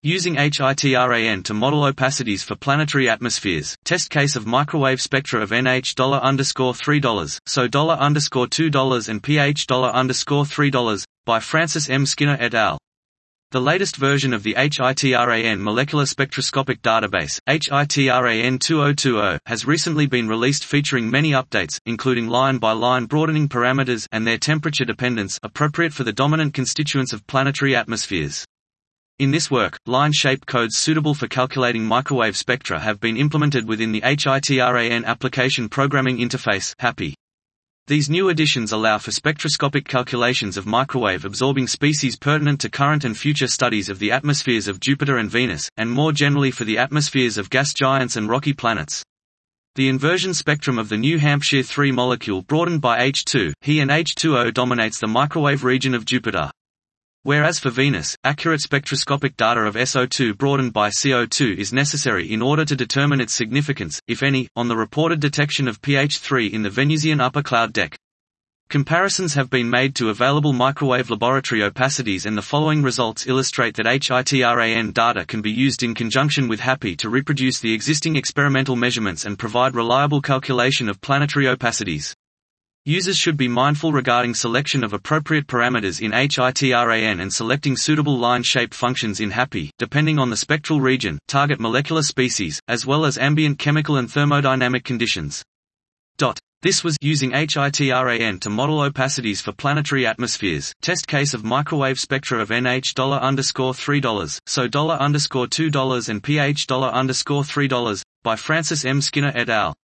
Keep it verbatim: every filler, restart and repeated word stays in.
Using HITRAN to model opacities for planetary atmospheres. Test case of microwave spectra of N H underscore three dollars, S O underscore two dollars and pH underscore three dollars, by Francis M. Skinner et al. The latest version of the HITRAN molecular spectroscopic database, HITRAN two thousand twenty, has recently been released, featuring many updates, including line-by-line broadening parameters and their temperature dependence appropriate for the dominant constituents of planetary atmospheres. In this work, line-shaped codes suitable for calculating microwave spectra have been implemented within the HITRAN Application Programming Interface (HAPI). These new additions allow for spectroscopic calculations of microwave-absorbing species pertinent to current and future studies of the atmospheres of Jupiter and Venus, and more generally for the atmospheres of gas giants and rocky planets. The inversion spectrum of the New Hampshire three molecule broadened by H two, He and H two O dominates the microwave region of Jupiter. Whereas for Venus, accurate spectroscopic data of S O two broadened by C O two is necessary in order to determine its significance, if any, on the reported detection of P H three in the Venusian upper cloud deck. Comparisons have been made to available microwave laboratory opacities, and the following results illustrate that HITRAN data can be used in conjunction with HAPI to reproduce the existing experimental measurements and provide reliable calculation of planetary opacities. Users should be mindful regarding selection of appropriate parameters in HITRAN and selecting suitable line-shaped functions in HAPI, depending on the spectral region, target molecular species, as well as ambient chemical and thermodynamic conditions. This was using HITRAN to model opacities for planetary atmospheres. Test case of microwave spectra of N H underscore three dollars, S O underscore two dollars and pH underscore three dollars, by Francis M. Skinner et al.